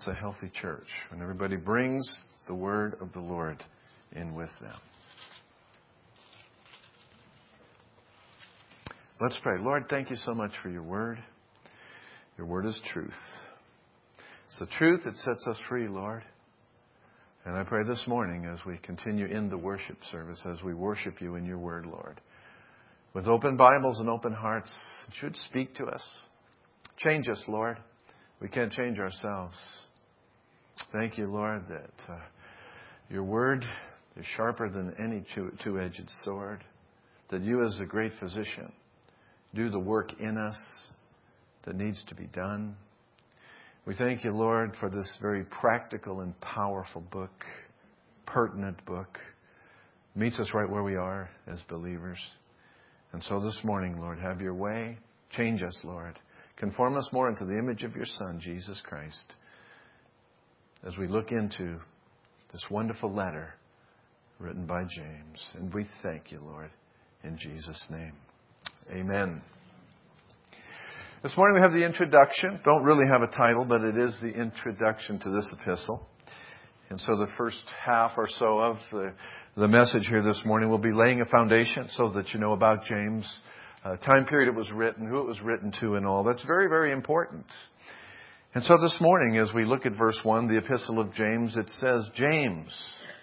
It's a healthy church when everybody brings the word of the Lord in with them. Let's pray. Lord, thank you so much for your word. Your word is truth. It's the truth that sets us free, Lord. And I pray this morning as we continue in the worship service, as we worship you in your word, Lord, with open Bibles and open hearts, it should speak to us. Change us, Lord. We can't change ourselves. Thank you, Lord, that your word is sharper than any two-edged sword, that you as the great physician do the work in us that needs to be done. We thank you, Lord, for this very practical and powerful book, pertinent book. Meets us right where we are as believers. And so this morning, Lord, have your way. Change us, Lord. Conform us more into the image of your Son, Jesus Christ, as we look into this wonderful letter written by James. And we thank you, Lord, in Jesus' name. Amen. This morning we have the introduction. Don't really have a title, but it is the introduction to this epistle. And so the first half or so of the message here this morning will be laying a foundation so that you know about James, time period it was written, who it was written to and all. That's very, very important. And so this morning as we look at verse 1, the epistle of James, it says, James,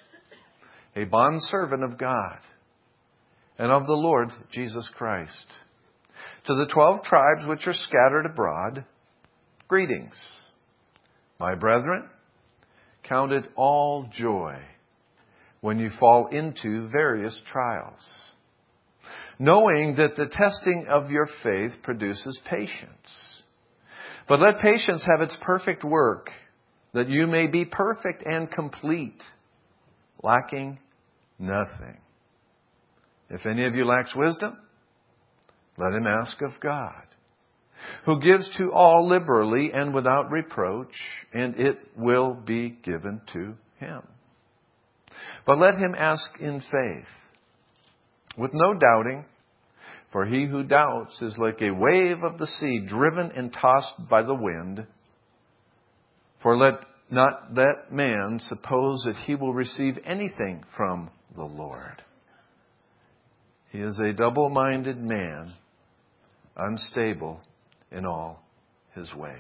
a bondservant of God and of the Lord Jesus Christ, to the 12 tribes which are scattered abroad, greetings. My brethren, count it all joy when you fall into various trials, knowing that the testing of your faith produces patience. But let patience have its perfect work, that you may be perfect and complete, lacking nothing. If any of you lacks wisdom, let him ask of God, who gives to all liberally and without reproach, and it will be given to him. But let him ask in faith, with no doubting, for he who doubts is like a wave of the sea, driven and tossed by the wind. For let not that man suppose that he will receive anything from the Lord. He is a double-minded man, unstable in all his ways.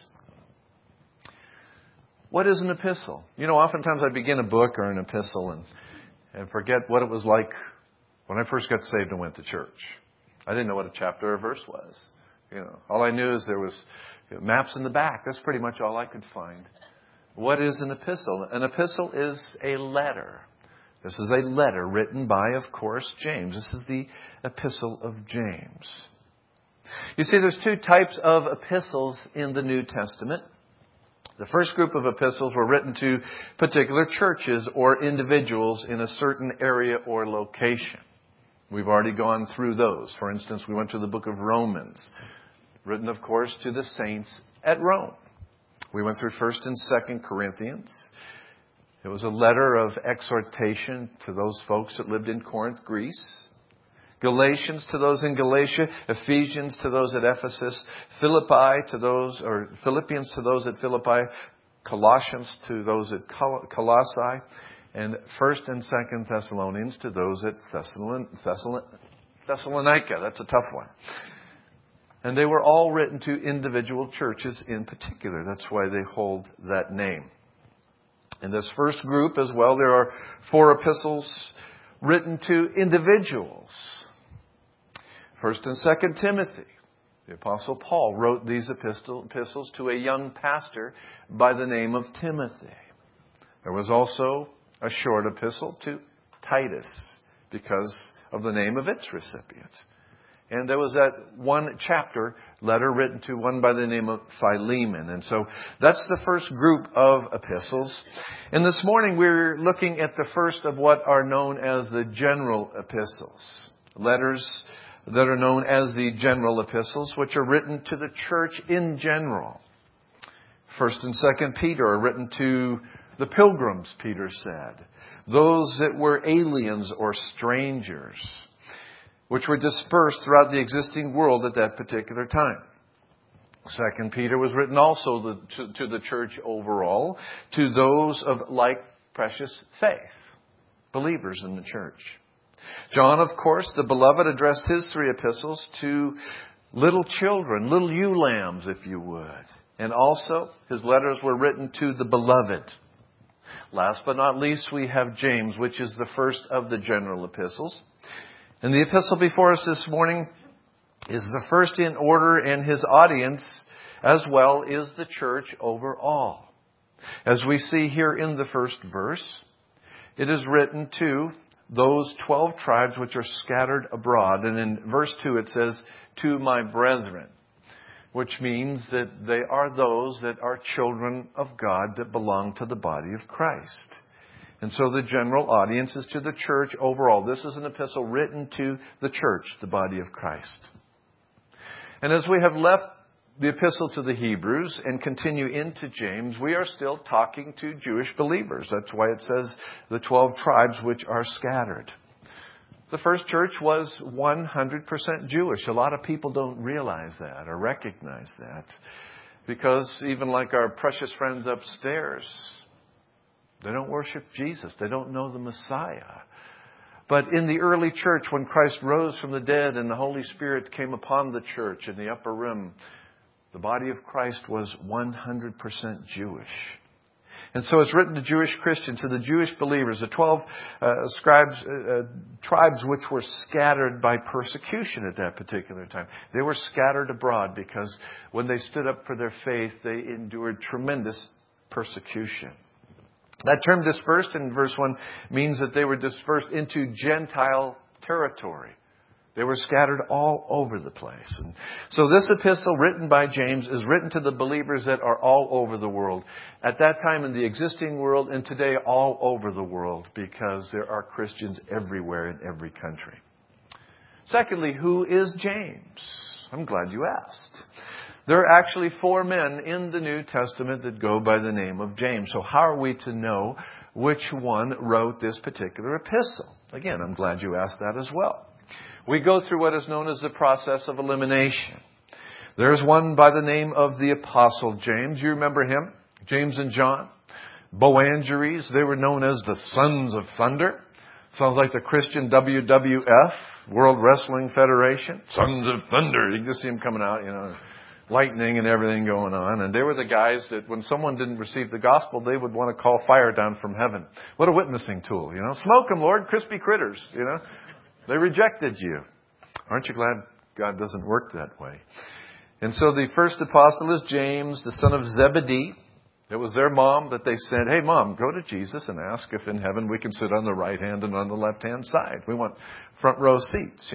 What is an epistle? You know, oftentimes I begin a book or an epistle and forget what it was like when I first got saved and went to church. I didn't know what a chapter or verse was. You know, all I knew is there was maps in the back. That's pretty much all I could find. What is an epistle? An epistle is a letter. This is a letter written by, of course, James. This is the epistle of James. You see, there's two types of epistles in the New Testament. The first group of epistles were written to particular churches or individuals in a certain area or location. We've already gone through those. For instance, we went to the book of Romans, written, of course, to the saints at Rome. We went through 1st and 2nd Corinthians. It was a letter of exhortation to those folks that lived in Corinth, Greece. Galatians to those in Galatia, Ephesians to those at Ephesus, Philippians to those at Philippi, Colossians to those at Colossae, and 1st and 2nd Thessalonians to those at Thessalonica. That's a tough one. And they were all written to individual churches in particular. That's why they hold that name. In this first group as well, there are 4 epistles written to individuals. 1st and 2nd Timothy. The Apostle Paul wrote these epistles to a young pastor by the name of Timothy. There was also a short epistle to Titus because of the name of its recipient. And there was that one chapter letter written to one by the name of Philemon. And so that's the first group of epistles. And this morning we're looking at the first of what are known as the general epistles. Letters that are known as the general epistles, which are written to the church in general. 1st and 2nd Peter are written to the pilgrims, Peter said. Those that were aliens or strangers, which were dispersed throughout the existing world at that particular time. Second Peter was written also to the church overall, to those of like precious faith, believers in the church. John, of course, the beloved, addressed his 3 epistles to little children, little ewe lambs, if you would. And also, his letters were written to the beloved. Last but not least, we have James, which is the first of the general epistles. And the epistle before us this morning is the first in order, and his audience as well is the church overall. As we see here in the first verse, it is written to those 12 tribes which are scattered abroad. And in verse 2 it says, to my brethren, which means that they are those that are children of God that belong to the body of Christ. And so the general audience is to the church overall. This is an epistle written to the church, the body of Christ. And as we have left the epistle to the Hebrews and continue into James, we are still talking to Jewish believers. That's why it says the 12 tribes which are scattered. The first church was 100% Jewish. A lot of people don't realize that or recognize that, because even like our precious friends upstairs, they don't worship Jesus. They don't know the Messiah. But in the early church, when Christ rose from the dead and the Holy Spirit came upon the church in the upper room, the body of Christ was 100% Jewish. And so it's written to Jewish Christians, to the Jewish believers, the 12 tribes which were scattered by persecution at that particular time. They were scattered abroad because when they stood up for their faith, they endured tremendous persecution. That term dispersed in verse 1 means that they were dispersed into Gentile territory. They were scattered all over the place. And so this epistle written by James is written to the believers that are all over the world. At that time in the existing world, and today all over the world, because there are Christians everywhere in every country. Secondly, who is James? I'm glad you asked. There are actually 4 men in the New Testament that go by the name of James. So how are we to know which one wrote this particular epistle? Again, I'm glad you asked that as well. We go through what is known as the process of elimination. There's one by the name of the Apostle James. You remember him? James and John. Boanerges. They were known as the Sons of Thunder. Sounds like the Christian WWF, World Wrestling Federation. Sons of Thunder. You can just see them coming out, lightning and everything going on. And they were the guys that when someone didn't receive the gospel, they would want to call fire down from heaven. What a witnessing tool, Smoke them, Lord, crispy critters, They rejected you. Aren't you glad God doesn't work that way? And so the first apostle is James, the son of Zebedee. It was their mom that they said, hey, Mom, go to Jesus and ask if in heaven we can sit on the right hand and on the left hand side. We want front row seats,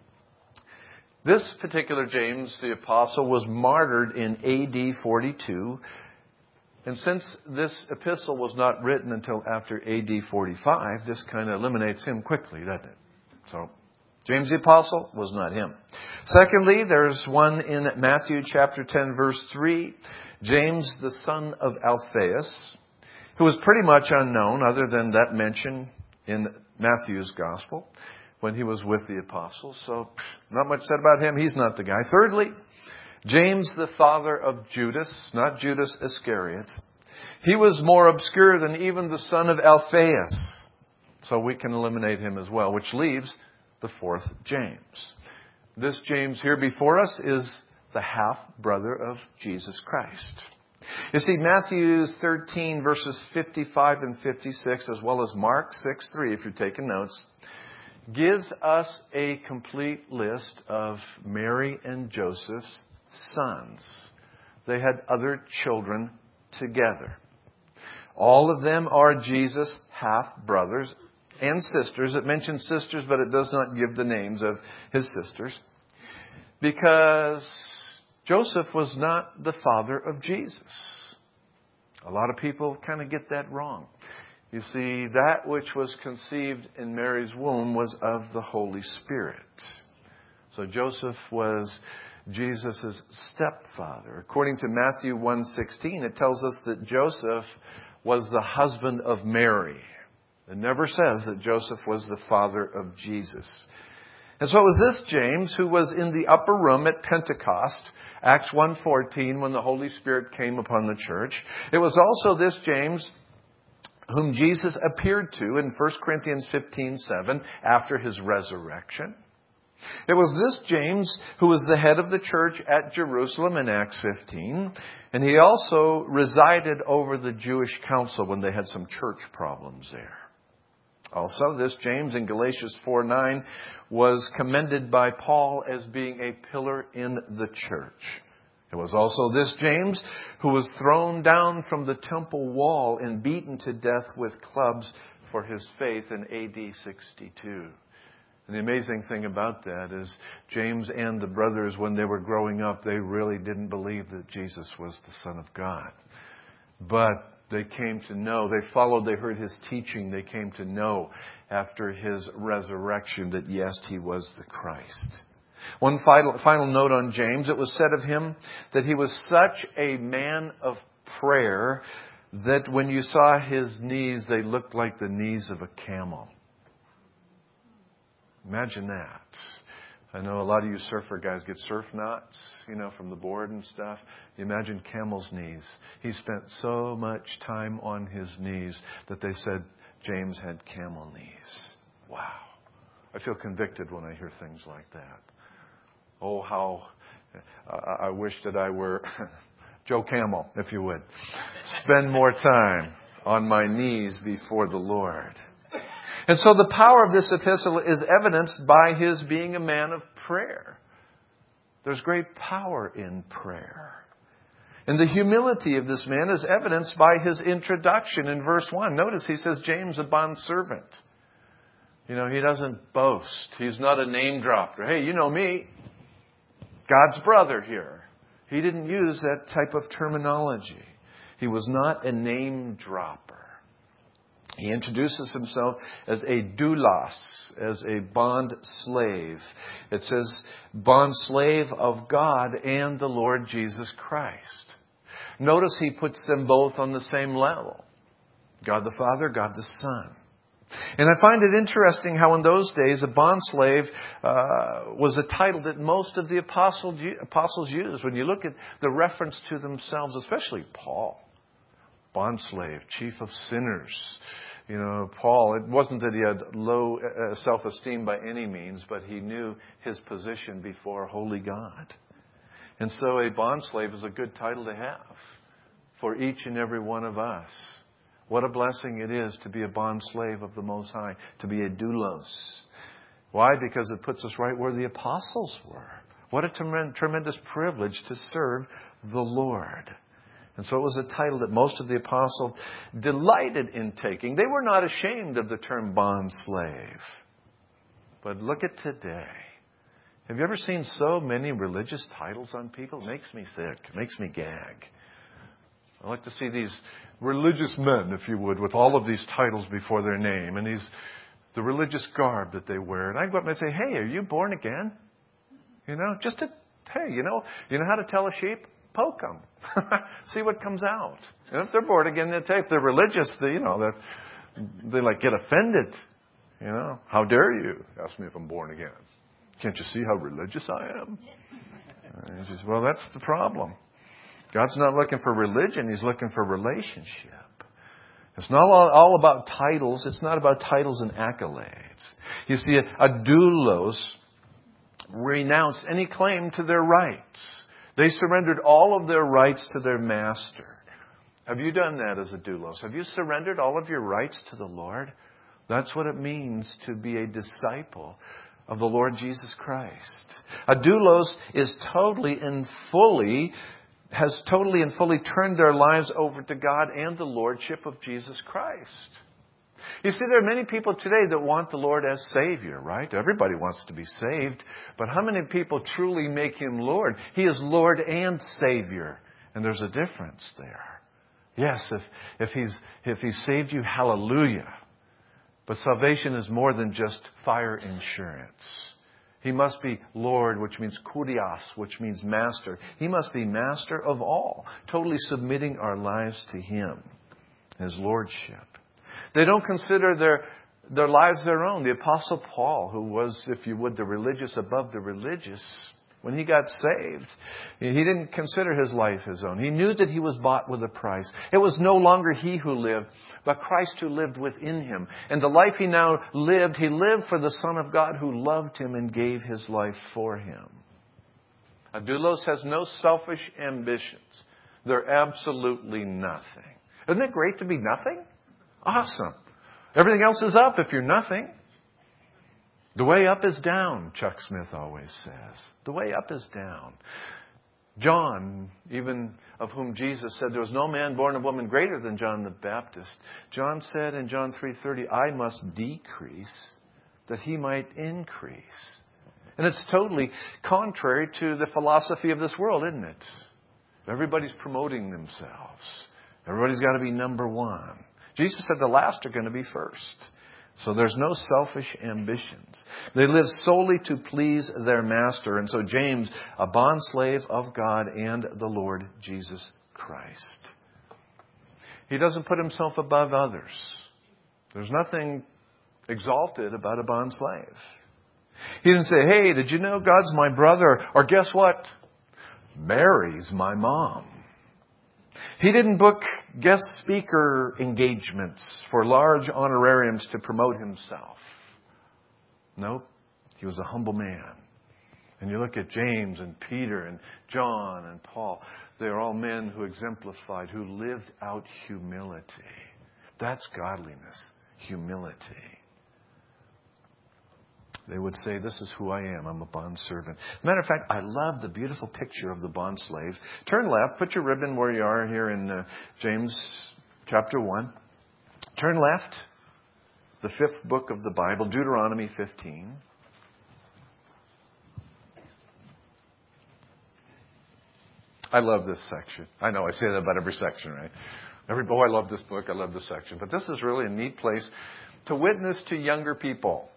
This particular James, the apostle, was martyred in AD 42. And since this epistle was not written until after AD 45, this kind of eliminates him quickly, doesn't it? So, James the Apostle was not him. Secondly, there's one in Matthew chapter 10, verse 3. James, the son of Alphaeus, who was pretty much unknown other than that mention in Matthew's gospel when he was with the apostles. So, not much said about him. He's not the guy. Thirdly, James, the father of Judas, not Judas Iscariot. He was more obscure than even the son of Alphaeus. So we can eliminate him as well, which leaves the 4th James. This James here before us is the half-brother of Jesus Christ. You see, Matthew 13, verses 55 and 56, as well as Mark 6:3, if you're taking notes, gives us a complete list of Mary and Joseph's sons. They had other children together. All of them are Jesus' half-brothers and sisters. It mentions sisters, but it does not give the names of his sisters. Because Joseph was not the father of Jesus. A lot of people kind of get that wrong. You see, that which was conceived in Mary's womb was of the Holy Spirit. So Joseph was Jesus' stepfather. According to Matthew 1:16, it tells us that Joseph was the husband of Mary. It never says that Joseph was the father of Jesus. And so it was this James who was in the upper room at Pentecost Acts 1:14, when the Holy Spirit came upon the church. It was also this James whom Jesus appeared to in 1 Corinthians 15:7 after his resurrection. It was this James who was the head of the church at Jerusalem in Acts 15. And he also resided over the Jewish council when they had some church problems there. Also, this James in Galatians 4:9 was commended by Paul as being a pillar in the church. It was also this James who was thrown down from the temple wall and beaten to death with clubs for his faith in AD 62. And the amazing thing about that is James and the brothers, when they were growing up, they really didn't believe that Jesus was the Son of God. But they came to know, they heard his teaching, they came to know after his resurrection that yes, he was the Christ. One final note on James. It was said of him that he was such a man of prayer that when you saw his knees, they looked like the knees of a camel. Imagine that. I know a lot of you surfer guys get surf knots, from the board and stuff. You imagine camel's knees. He spent so much time on his knees that they said James had camel knees. Wow. I feel convicted when I hear things like that. Oh, how I wish that I were Joe Camel, if you would. Spend more time on my knees before the Lord. And so the power of this epistle is evidenced by his being a man of prayer. There's great power in prayer. And the humility of this man is evidenced by his introduction in verse 1. Notice he says, James, a bondservant. He doesn't boast. He's not a name dropper. Hey, you know me. God's brother here. He didn't use that type of terminology. He was not a name dropper. He introduces himself as a doulos, as a bond slave. It says, bond slave of God and the Lord Jesus Christ. Notice he puts them both on the same level. God the Father, God the Son. And I find it interesting how in those days a bondslave was a title that most of the apostles used. When you look at the reference to themselves, especially Paul. Bondslave, chief of sinners. Paul, it wasn't that he had low self-esteem by any means, but he knew his position before holy God. And so a bondslave is a good title to have for each and every one of us. What a blessing it is to be a bondslave of the Most High, to be a doulos. Why? Because it puts us right where the apostles were. What a tremendous privilege to serve the Lord. And so it was a title that most of the apostles delighted in taking. They were not ashamed of the term bondslave. But look at today. Have you ever seen so many religious titles on people? It makes me sick. It makes me gag. I like to see these religious men, if you would, with all of these titles before their name and the religious garb that they wear. And I go up and I say, hey, are you born again? Hey, you know how to tell a sheep? Poke them. See what comes out. And if they're born again, if they're religious, they get offended. How dare you ask me if I'm born again? Can't you see how religious I am? And he says, well, that's the problem. God's not looking for religion. He's looking for relationship. It's not all about titles. It's not about titles and accolades. You see, a doulos renounced any claim to their rights. They surrendered all of their rights to their master. Have you done that as a doulos? Have you surrendered all of your rights to the Lord? That's what it means to be a disciple of the Lord Jesus Christ. A doulos is has totally and fully turned their lives over to God and the Lordship of Jesus Christ. You see, there are many people today that want the Lord as Savior, right? Everybody wants to be saved. But how many people truly make Him Lord? He is Lord and Savior. And there's a difference there. Yes, if He's saved you, hallelujah. But salvation is more than just fire insurance. He must be Lord, which means kurios, which means master. He must be master of all, totally submitting our lives to Him, His Lordship. They don't consider their lives their own. The Apostle Paul, who was, if you would, the religious above the religious, When he got saved, he didn't consider his life his own. He knew that he was bought with a price. It was no longer he who lived, but Christ who lived within him. And the life he now lived, he lived for the Son of God who loved him and gave his life for him. A doulos has no selfish ambitions. They're absolutely nothing. Isn't it great to be nothing? Awesome. Everything else is up if you're nothing. The way up is down, Chuck Smith always says. The way up is down. John, even of whom Jesus said there was no man born of woman greater than John the Baptist. John said in John 3:30, I must decrease that he might increase. And it's totally contrary to the philosophy of this world, isn't it? Everybody's promoting themselves. Everybody's got to be number one. Jesus said the last are going to be first. So there's no selfish ambitions. They live solely to please their master. And so James, a bondslave of God and the Lord Jesus Christ. He doesn't put himself above others. There's nothing exalted about a bondslave. He didn't say, hey, did you know God's my brother? Or guess what? Mary's my mom. He didn't book guest speaker engagements for large honorariums to promote himself. Nope. He was a humble man. And you look at James and Peter and John and Paul. They're all men who exemplified, who lived out humility. That's godliness. Humility. They would say, this is who I am. I'm a bondservant. Matter of fact, I love the beautiful picture of the bondslave. Turn left. Put your ribbon where you are here in James chapter 1. Turn left. The 5th book of the Bible, Deuteronomy 15. I love this section. I know I say that about every section, right? I love this book. I love this section. But this is really a neat place to witness to younger people.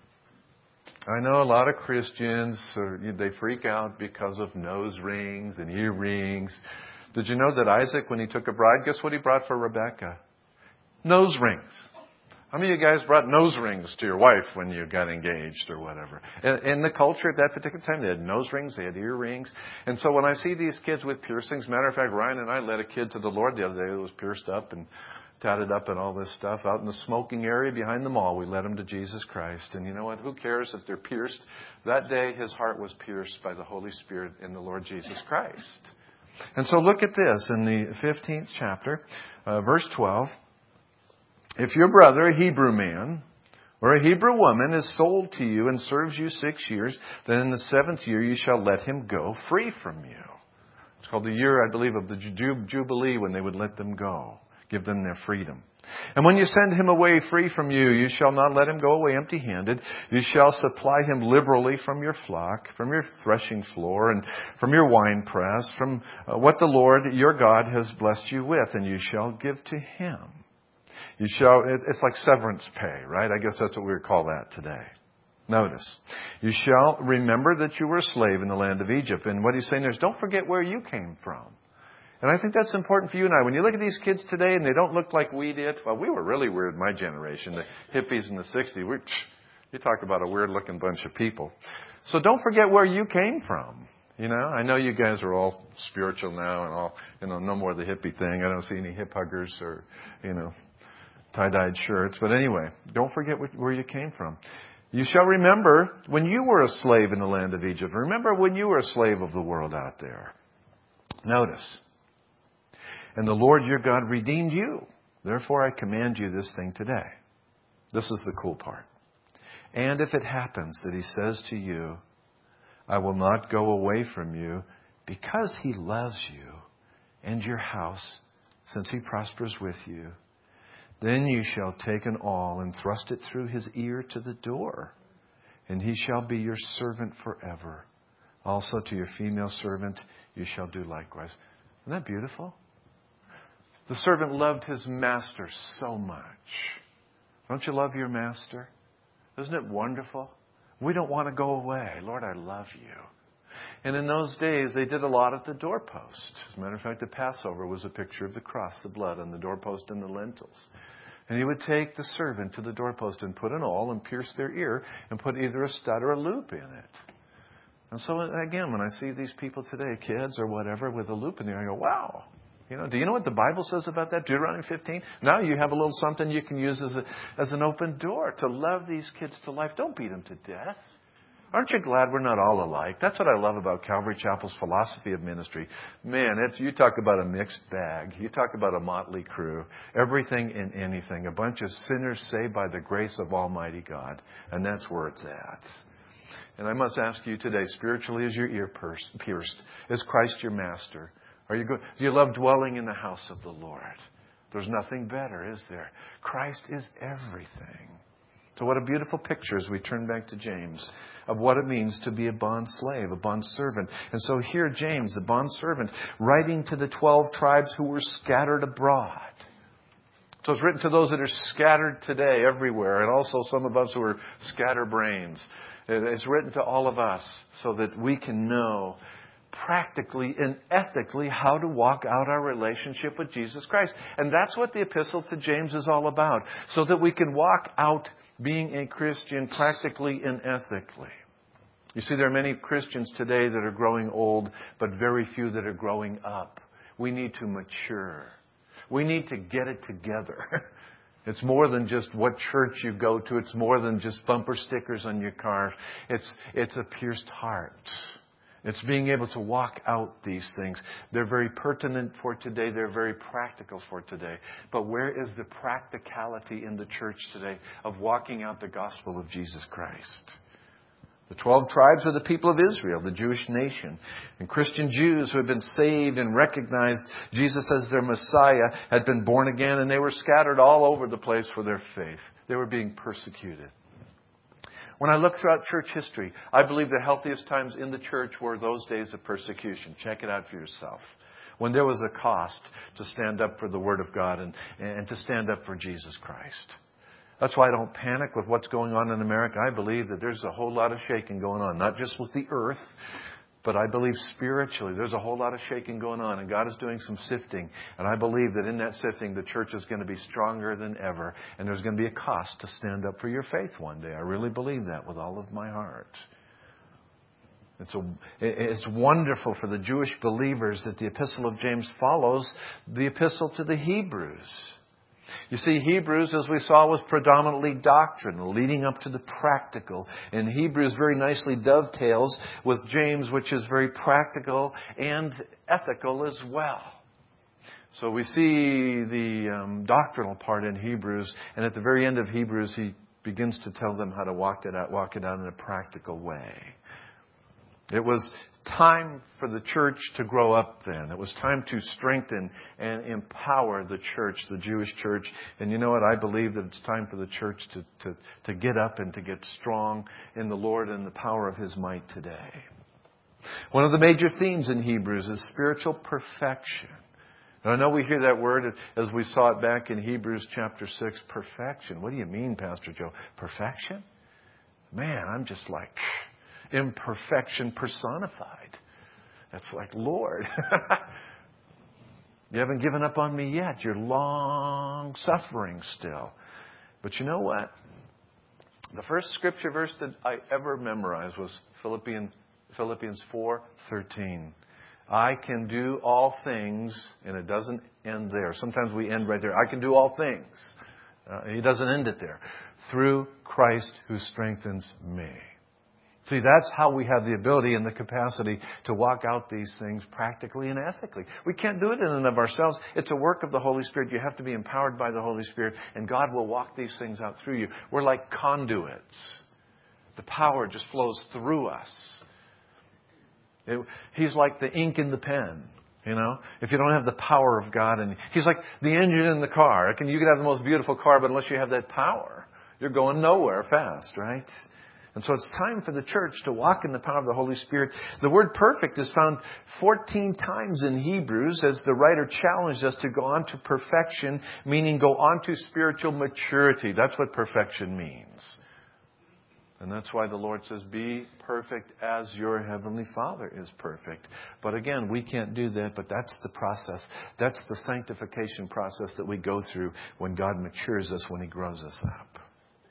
I know a lot of Christians, they freak out because of nose rings and earrings. Did you know that Isaac, when he took a bride, guess what he brought for Rebekah? Nose rings. How many of you guys brought nose rings to your wife when you got engaged or whatever? In the culture at that particular time, they had nose rings, they had earrings. And so when I see these kids with piercings, matter of fact, Ryan and I led a kid to the Lord the other day that was pierced up and tatted up and all this stuff out in the smoking area behind the mall. We led him to Jesus Christ. And you know what? Who cares if they're pierced? That day, his heart was pierced by the Holy Spirit in the Lord Jesus Christ. And so look at this in the 15th chapter, verse 12. If your brother, a Hebrew man, or a Hebrew woman is sold to you and serves you 6 years, then in the 7th year you shall let him go free from you. It's called the year, I believe, of the Jubilee, when they would let them go. Give them their freedom. And when you send him away free from you, you shall not let him go away empty-handed. You shall supply him liberally from your flock, from your threshing floor, and from your winepress, from what the Lord your God has blessed you with, and you shall give to him. You shall, it's like severance pay, right? I guess that's what we would call that today. Notice, you shall remember that you were a slave in the land of Egypt. And what he's saying there is, don't forget where you came from. And I think that's important for you and I. When you look at these kids today and they don't look like we did, well, we were really weird in my generation, the hippies in the 60s. You talk about a weird-looking bunch of people. So don't forget where you came from. You know, I know you guys are all spiritual now and all, no more of the hippie thing. I don't see any hip huggers or, tie-dyed shirts. But anyway, don't forget where you came from. You shall remember when you were a slave in the land of Egypt. Remember when you were a slave of the world out there. Notice. And the Lord your God redeemed you. Therefore I command you this thing today. This is the cool part. And if it happens that he says to you, I will not go away from you, because he loves you and your house, since he prospers with you, then you shall take an awl and thrust it through his ear to the door, and he shall be your servant forever. Also to your female servant you shall do likewise. Isn't that beautiful? The servant loved his master so much. Don't you love your master? Isn't it wonderful? We don't want to go away. Lord, I love you. And in those days, they did a lot at the doorpost. As a matter of fact, the Passover was a picture of the cross, the blood on the doorpost and the lintels. And he would take the servant to the doorpost and put an awl and pierce their ear and put either a stud or a loop in it. And so, again, when I see these people today, kids or whatever, with a loop in there, I go, wow. Do you know what the Bible says about that? Deuteronomy 15. Now you have a little something you can use as an open door to love these kids to life. Don't beat them to death. Aren't you glad we're not all alike? That's what I love about Calvary Chapel's philosophy of ministry. Man, you talk about a mixed bag. You talk about a motley crew. Everything and anything. A bunch of sinners saved by the grace of Almighty God. And that's where it's at. And I must ask you today, spiritually, is your ear pierced? Is Christ your master? Do you love dwelling in the house of the Lord? There's nothing better, is there? Christ is everything. So what a beautiful picture as we turn back to James of what it means to be a bond slave, a bond servant. And so here James, the bond servant, writing to the 12 tribes who were scattered abroad. So it's written to those that are scattered today everywhere, and also some of us who are scatterbrains. It's written to all of us so that we can know practically and ethically how to walk out our relationship with Jesus Christ. And that's what the epistle to James is all about, so that we can walk out being a Christian practically and ethically. You see, there are many Christians today that are growing old, but very few that are growing up. We need to mature. We need to get it together. It's more than just what church you go to. It's more than just bumper stickers on your car. It's a pierced heart. It's being able to walk out these things. They're very pertinent for today. They're very practical for today. But where is the practicality in the church today of walking out the gospel of Jesus Christ? The 12 tribes are the people of Israel, the Jewish nation. And Christian Jews who had been saved and recognized Jesus as their Messiah had been born again, and they were scattered all over the place for their faith. They were being persecuted. When I look throughout church history, I believe the healthiest times in the church were those days of persecution. Check it out for yourself. When there was a cost to stand up for the Word of God and to stand up for Jesus Christ. That's why I don't panic with what's going on in America. I believe that there's a whole lot of shaking going on, not just with the earth, but I believe spiritually there's a whole lot of shaking going on, and God is doing some sifting. And I believe that in that sifting, the church is going to be stronger than ever, and there's going to be a cost to stand up for your faith one day. I really believe that with all of my heart. It's wonderful for the Jewish believers that the Epistle of James follows the Epistle to the Hebrews. You see, Hebrews, as we saw, was predominantly doctrinal, leading up to the practical. And Hebrews very nicely dovetails with James, which is very practical and ethical as well. So we see the doctrinal part in Hebrews, and at the very end of Hebrews, he begins to tell them how to walk it out in a practical way. It was time for the church to grow up then. It was time to strengthen and empower the church, the Jewish church. And you know what? I believe that it's time for the church to get up and to get strong in the Lord and the power of His might today. One of the major themes in Hebrews is spiritual perfection. And I know we hear that word as we saw it back in Hebrews chapter 6, perfection. What do you mean, Pastor Joe? Perfection? Man, I'm just like imperfection personified. That's like, Lord, you haven't given up on me yet. You're long suffering still. But you know what? The first scripture verse that I ever memorized was Philippians 4:13. I can do all things, and it doesn't end there. Sometimes we end right there. I can do all things. He doesn't end it there. Through Christ who strengthens me. See, that's how we have the ability and the capacity to walk out these things practically and ethically. We can't do it in and of ourselves. It's a work of the Holy Spirit. You have to be empowered by the Holy Spirit, and God will walk these things out through you. We're like conduits. The power just flows through us. He's like the ink in the pen. You know, if you don't have the power of God, and He's like the engine in the car. You could have the most beautiful car, but unless you have that power, you're going nowhere fast, right? And so it's time for the church to walk in the power of the Holy Spirit. The word perfect is found 14 times in Hebrews as the writer challenged us to go on to perfection, meaning go on to spiritual maturity. That's what perfection means. And that's why the Lord says, be perfect as your heavenly Father is perfect. But again, we can't do that, but that's the process. That's the sanctification process that we go through when God matures us, when He grows us up.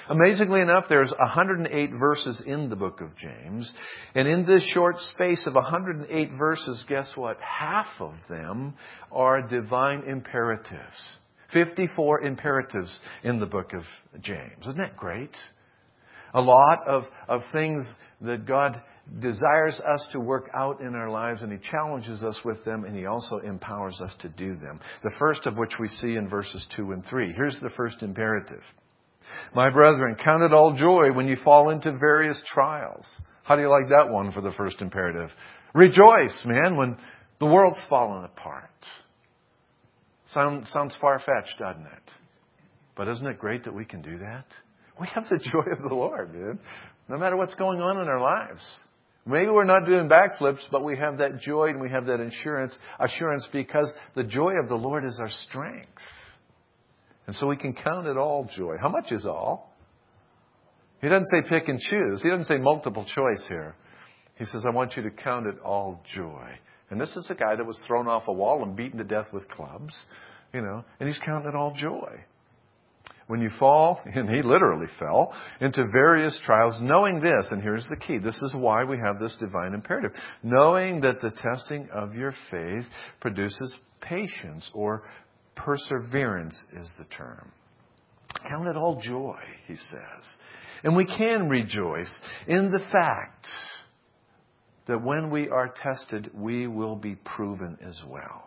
Amazingly enough, there's 108 verses in the book of James. And in this short space of 108 verses, guess what? Half of them are divine imperatives. 54 imperatives in the book of James. Isn't that great? A lot of things that God desires us to work out in our lives, and He challenges us with them, and He also empowers us to do them. The first of which we see in verses 2 and 3. Here's the first imperative. My brethren, count it all joy when you fall into various trials. How do you like that one for the first imperative? Rejoice, man, when the world's fallen apart. Sounds far-fetched, doesn't it? But isn't it great that we can do that? We have the joy of the Lord, dude. No matter what's going on in our lives. Maybe we're not doing backflips, but we have that joy and we have that assurance because the joy of the Lord is our strength. And so we can count it all joy. How much is all? He doesn't say pick and choose. He doesn't say multiple choice here. He says, I want you to count it all joy. And this is a guy that was thrown off a wall and beaten to death with clubs, and he's counting it all joy. When you fall, and he literally fell, into various trials, knowing this, and here's the key, this is why we have this divine imperative, knowing that the testing of your faith produces patience, or perseverance is the term. Count it all joy, he says. And we can rejoice in the fact that when we are tested, we will be proven as well.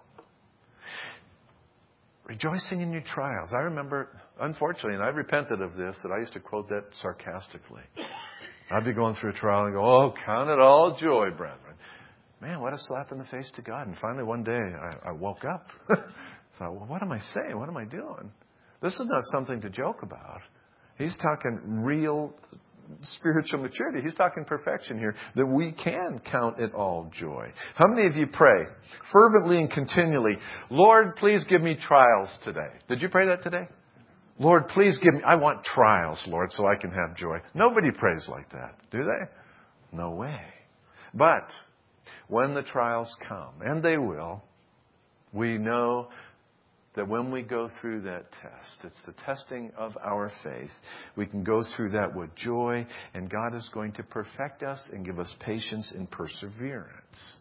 Rejoicing in your trials. I remember, unfortunately, and I repented of this, that I used to quote that sarcastically. I'd be going through a trial and go, oh, count it all joy, brethren. Man, what a slap in the face to God. And finally one day I woke up. Thought, well, what am I saying? What am I doing? This is not something to joke about. He's talking real spiritual maturity. He's talking perfection here, that we can count it all joy. How many of you pray fervently and continually, Lord, please give me trials today? Did you pray that today? Lord, please give me, I want trials, Lord, so I can have joy. Nobody prays like that, do they? No way. But when the trials come, and they will, we know that when we go through that test, it's the testing of our faith, we can go through that with joy, and God is going to perfect us and give us patience and perseverance.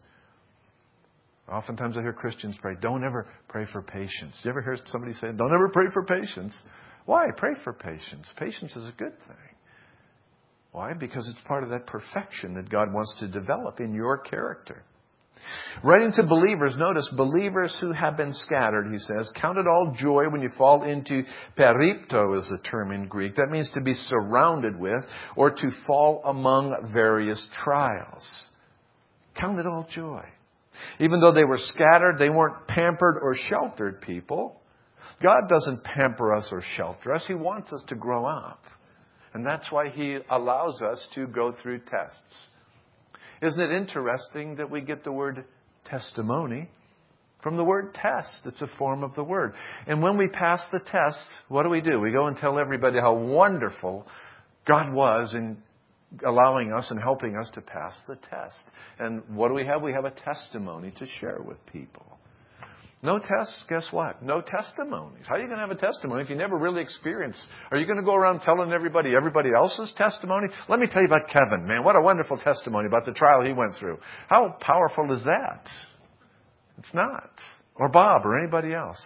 Oftentimes I hear Christians pray, don't ever pray for patience. You ever hear somebody say, don't ever pray for patience? Why? Pray for patience. Patience is a good thing. Why? Because it's part of that perfection that God wants to develop in your character. Writing to believers, notice, believers who have been scattered, he says, count it all joy when you fall into peripto is the term in Greek. That means to be surrounded with or to fall among various trials. Count it all joy. Even though they were scattered, they weren't pampered or sheltered people. God doesn't pamper us or shelter us. He wants us to grow up. And that's why He allows us to go through tests. Isn't it interesting that we get the word testimony from the word test? It's a form of the word. And when we pass the test, what do? We go and tell everybody how wonderful God was in allowing us and helping us to pass the test. And what do we have? We have a testimony to share with people. No tests, guess what? No testimonies. How are you going to have a testimony if you never really experienced? Are you going to go around telling everybody else's testimony? Let me tell you about Kevin. Man, what a wonderful testimony about the trial he went through. How powerful is that? It's not. Or Bob or anybody else.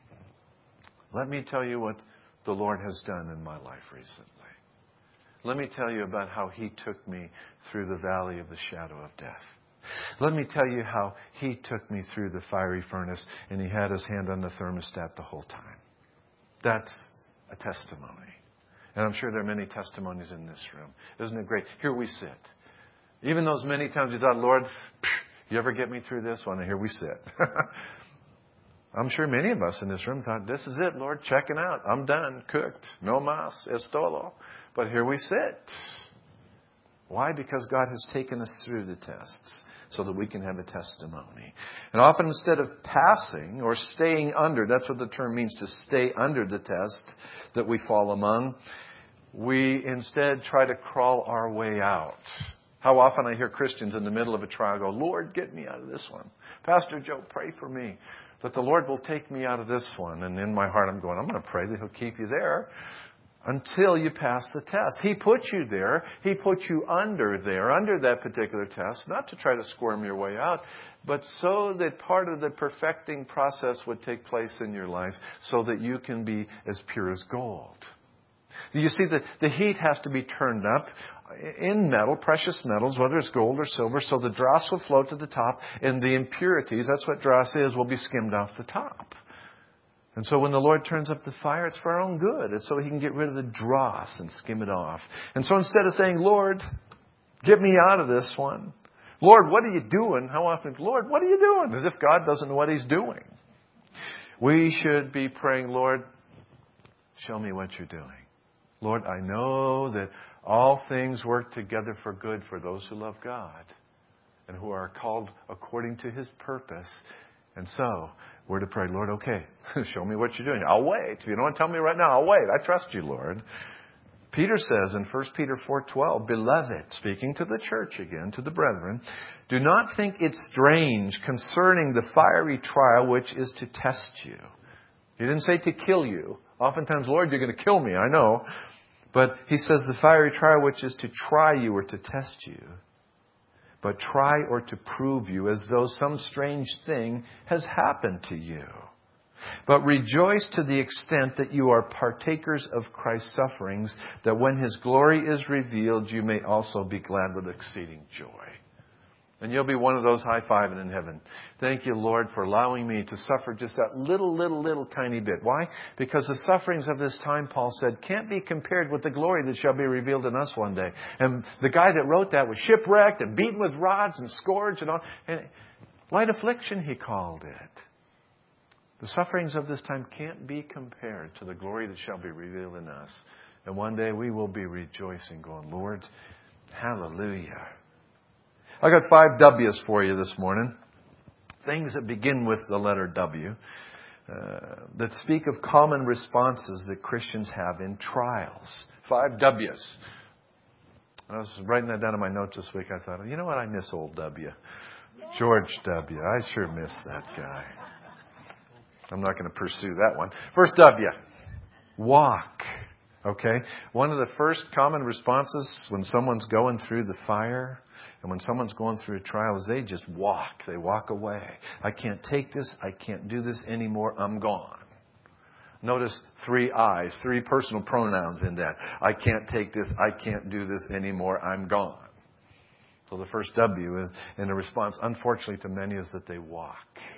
Let me tell you what the Lord has done in my life recently. Let me tell you about how He took me through the valley of the shadow of death. Let me tell you how He took me through the fiery furnace and He had His hand on the thermostat the whole time. That's a testimony. And I'm sure there are many testimonies in this room. Isn't it great? Here we sit. Even those many times you thought, Lord, you ever get me through this one? And here we sit. I'm sure many of us in this room thought, this is it, Lord, checking out. I'm done, cooked. No más, es todo. But here we sit. Why? Because God has taken us through the tests so that we can have a testimony. And often instead of passing or staying under, that's what the term means, to stay under the test that we fall among, we instead try to crawl our way out. How often I hear Christians in the middle of a trial go, Lord, get me out of this one. Pastor Joe, pray for me that the Lord will take me out of this one. And in my heart I'm going, I'm going to pray that He'll keep you there. until you pass the test. He put you there. He put you under that particular test, not to try to squirm your way out, but so that part of the perfecting process would take place in your life so that you can be as pure as gold. You see, the heat has to be turned up in metal, precious metals, whether it's gold or silver, so the dross will float to the top, and the impurities, that's what dross is, will be skimmed off the top. And so when the Lord turns up the fire, it's for our own good. It's so He can get rid of the dross and skim it off. And so instead of saying, Lord, get me out of this one. Lord, what are you doing? How often, Lord, what are you doing? As if God doesn't know what He's doing. We should be praying, Lord, show me what you're doing. Lord, I know that all things work together for good for those who love God and who are called according to His purpose. And so, we're to pray, Lord, okay, show me what you're doing. I'll wait. If you don't want to tell me right now, I'll wait. I trust you, Lord. Peter says in 1 Peter 4:12, Beloved, speaking to the church again, to the brethren, do not think it strange concerning the fiery trial which is to test you. He didn't say to kill you. Oftentimes, Lord, you're going to kill me, I know. But He says the fiery trial which is to try you or to test you. But try or to prove you as though some strange thing has happened to you. But rejoice to the extent that you are partakers of Christ's sufferings, that when His glory is revealed, you may also be glad with exceeding joy. And you'll be one of those high-fiving in heaven. Thank you, Lord, for allowing me to suffer just that little tiny bit. Why? Because the sufferings of this time, Paul said, can't be compared with the glory that shall be revealed in us one day. And the guy that wrote that was shipwrecked and beaten with rods and scourged and all. And light affliction, he called it. The sufferings of this time can't be compared to the glory that shall be revealed in us. And one day we will be rejoicing, going, Lord, hallelujah. I got 5 W's for you this morning. Things that begin with the letter W that speak of common responses that Christians have in trials. 5 W's. I was writing that down in my notes this week. I thought, you know what? I miss old W. George W. I sure miss that guy. I'm not going to pursue that one. First W. Walk. Okay? One of the first common responses when someone's going through the fire and when someone's going through a trial is they just walk. They walk away. I can't take this. I can't do this anymore. I'm gone. Notice 3 I's, 3 personal pronouns in that. I can't take this. I can't do this anymore. I'm gone. So the first W is, in the response, unfortunately to many, is that they walk.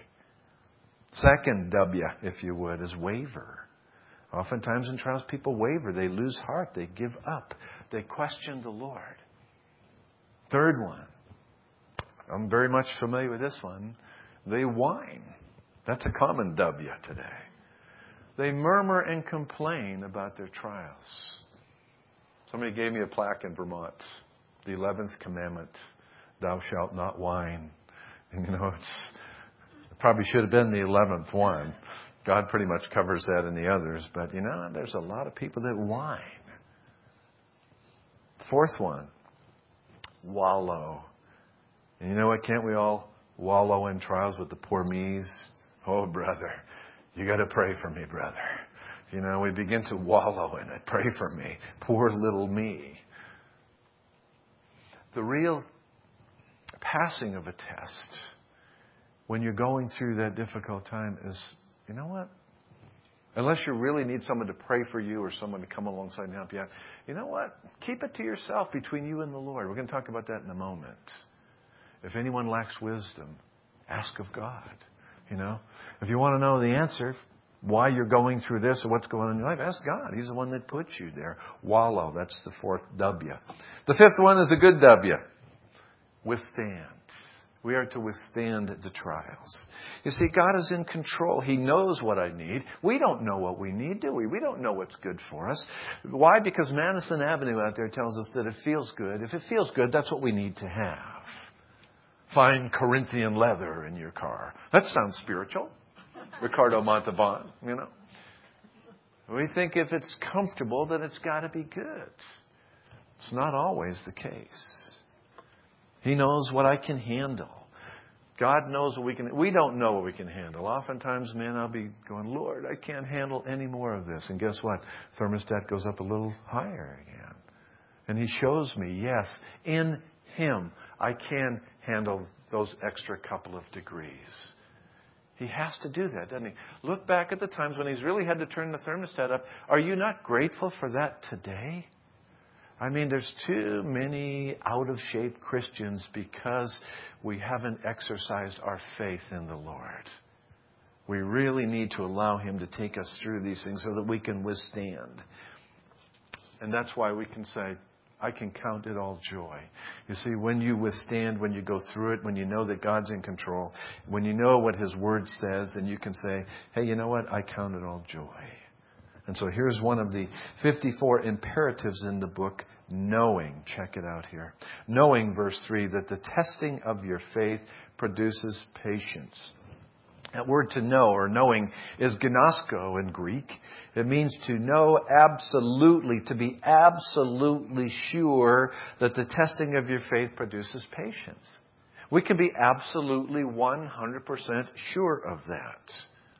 Second W, if you would, is waver. Oftentimes in trials, people waver. They lose heart. They give up. They question the Lord. Third one. I'm very much familiar with this one. They whine. That's a common W today. They murmur and complain about their trials. Somebody gave me a plaque in Vermont. The 11th commandment. Thou shalt not whine. And it probably should have been the 11th one. God pretty much covers that in the others. But, there's a lot of people that whine. Fourth one. Wallow. And you know what? Can't we all wallow in trials with the poor me's? Oh, brother, you got to pray for me, brother. We begin to wallow in it. Pray for me. Poor little me. The real passing of a test when you're going through that difficult time is, you know what? Unless you really need someone to pray for you or someone to come alongside and help you out, you know what? Keep it to yourself between you and the Lord. We're going to talk about that in a moment. If anyone lacks wisdom, ask of God. If you want to know the answer, why you're going through this or what's going on in your life, ask God. He's the one that put you there. Wallow. That's the 4th W. The 5th one is a good W. Withstand. We are to withstand the trials. You see, God is in control. He knows what I need. We don't know what we need, do we? We don't know what's good for us. Why? Because Madison Avenue out there tells us that it feels good. If it feels good, that's what we need to have. Fine Corinthian leather in your car. That sounds spiritual. Ricardo Montalban, We think if it's comfortable, then it's got to be good. It's not always the case. He knows what I can handle. God knows what we can. We don't know what we can handle. Oftentimes, man, I'll be going, Lord, I can't handle any more of this. And guess what? Thermostat goes up a little higher again. And He shows me, yes, in Him, I can handle those extra couple of degrees. He has to do that, doesn't He? Look back at the times when He's really had to turn the thermostat up. Are you not grateful for that today? I mean, there's too many out-of-shape Christians because we haven't exercised our faith in the Lord. We really need to allow Him to take us through these things so that we can withstand. And that's why we can say, I can count it all joy. You see, when you withstand, when you go through it, when you know that God's in control, when you know what His Word says, and you can say, hey, you know what? I count it all joy. And so here's one of the 54 imperatives in the book, knowing. Check it out here. Knowing, verse 3, that the testing of your faith produces patience. That word to know or knowing is gnosko in Greek. It means to know absolutely, to be absolutely sure that the testing of your faith produces patience. We can be absolutely 100% sure of that.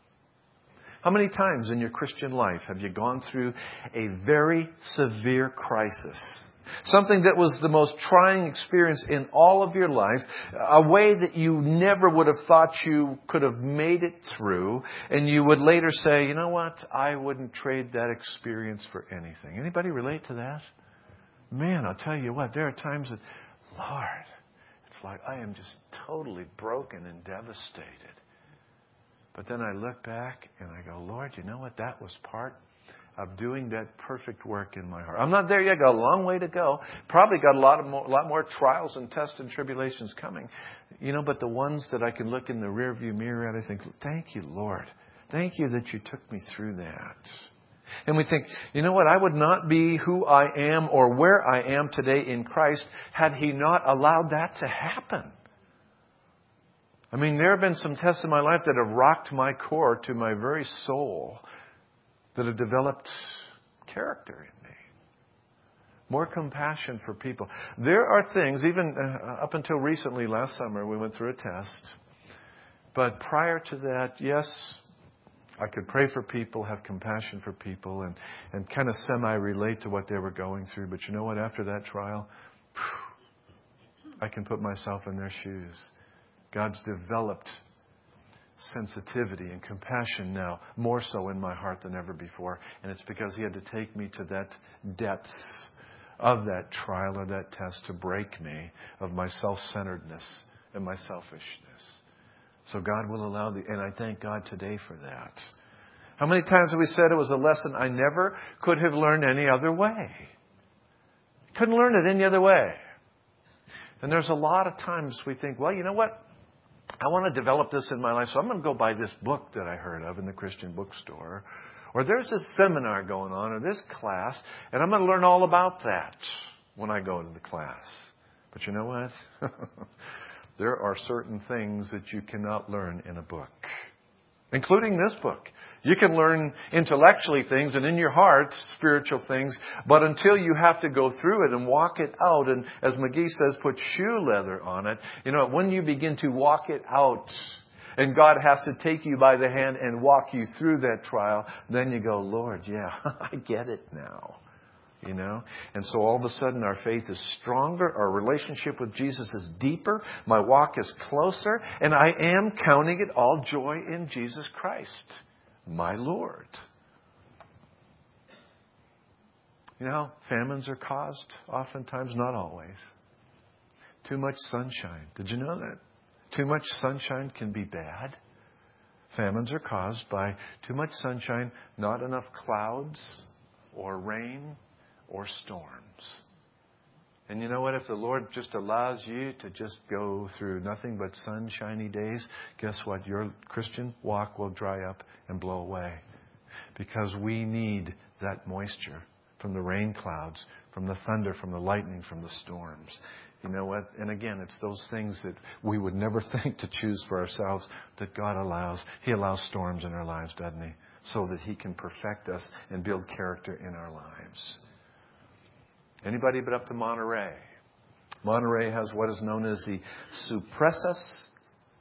How many times in your Christian life have you gone through a very severe crisis? Something that was the most trying experience in all of your life, a way that you never would have thought you could have made it through, and you would later say, you know what, I wouldn't trade that experience for anything. Anybody relate to that? Man, I'll tell you what, there are times that, Lord, it's like I am just totally broken and devastated. But then I look back and I go, Lord, you know what, that was part of doing that perfect work in my heart. I'm not there yet. Got a long way to go. Probably got a lot more trials and tests and tribulations coming. You know, but the ones that I can look in the rearview mirror at, I think, thank you, Lord. Thank you that you took me through that. And we think, you know what? I would not be who I am or where I am today in Christ had He not allowed that to happen. I mean, there have been some tests in my life that have rocked my core to my very soul, that have developed character in me. More compassion for people. There are things, even up until recently, last summer, we went through a test. But prior to that, yes, I could pray for people, have compassion for people, and kind of semi-relate to what they were going through. But you know what? After that trial, I can put myself in their shoes. God's developed sensitivity and compassion now, more so in my heart than ever before. And it's because He had to take me to that depth of that trial or that test to break me of my self-centeredness and my selfishness. So God will allow and I thank God today for that. How many times have we said it was a lesson I never could have learned any other way? Couldn't learn it any other way. And there's a lot of times we think, well, you know what? I want to develop this in my life, so I'm going to go buy this book that I heard of in the Christian bookstore. Or there's this seminar going on, or this class, and I'm going to learn all about that when I go to the class. But you know what? There are certain things that you cannot learn in a book, including this book. You can learn intellectually things and in your heart spiritual things, but until you have to go through it and walk it out, and as McGee says, put shoe leather on it, you know, when you begin to walk it out and God has to take you by the hand and walk you through that trial, then you go, Lord, yeah, I get it now. You know? And so all of a sudden our faith is stronger, our relationship with Jesus is deeper, my walk is closer, and I am counting it all joy in Jesus Christ, my Lord. You know, famines are caused oftentimes, not always. Too much sunshine. Did you know that? Too much sunshine can be bad. Famines are caused by too much sunshine, not enough clouds or rain or storms. And you know what? If the Lord just allows you to just go through nothing but sunshiny days, guess what? Your Christian walk will dry up and blow away. Because we need that moisture from the rain clouds, from the thunder, from the lightning, from the storms. You know what? And again, it's those things that we would never think to choose for ourselves that God allows. He allows storms in our lives, doesn't He? So that He can perfect us and build character in our lives. Anybody been up to Monterey? Monterey has what is known as the Cypressus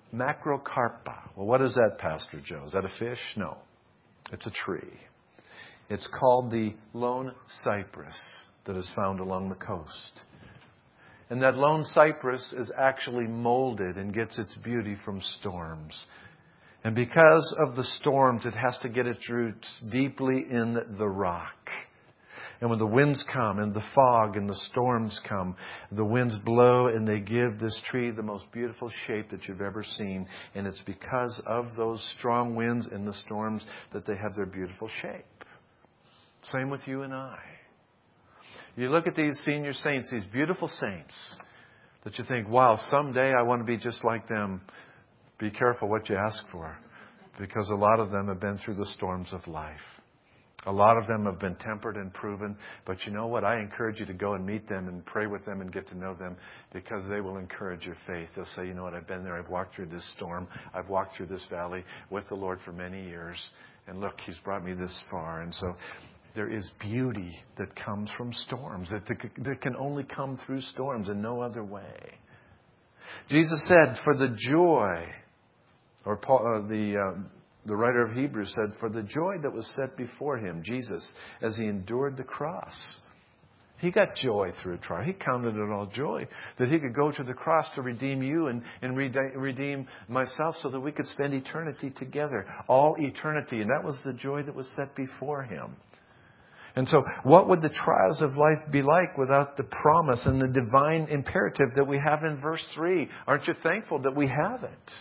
Macrocarpa. Well, what is that, Pastor Joe? Is that a fish? No. It's a tree. It's called the lone cypress that is found along the coast. And that lone cypress is actually molded and gets its beauty from storms. And because of the storms, it has to get its roots deeply in the rock. And when the winds come and the fog and the storms come, the winds blow and they give this tree the most beautiful shape that you've ever seen. And it's because of those strong winds and the storms that they have their beautiful shape. Same with you and I. You look at these senior saints, these beautiful saints, that you think, wow, someday I want to be just like them. Be careful what you ask for, because a lot of them have been through the storms of life. A lot of them have been tempered and proven. But you know what? I encourage you to go and meet them and pray with them and get to know them, because they will encourage your faith. They'll say, you know what? I've been there. I've walked through this storm. I've walked through this valley with the Lord for many years. And look, He's brought me this far. And so there is beauty that comes from storms, that can only come through storms and no other way. Jesus said, for the joy, or Paul, the writer of Hebrews said, for the joy that was set before Him, Jesus, as He endured the cross. He got joy through a trial. He counted it all joy that He could go to the cross to redeem you and redeem myself, so that we could spend eternity together, all eternity. And that was the joy that was set before Him. And so what would the trials of life be like without the promise and the divine imperative that we have in verse 3? Aren't you thankful that we have it?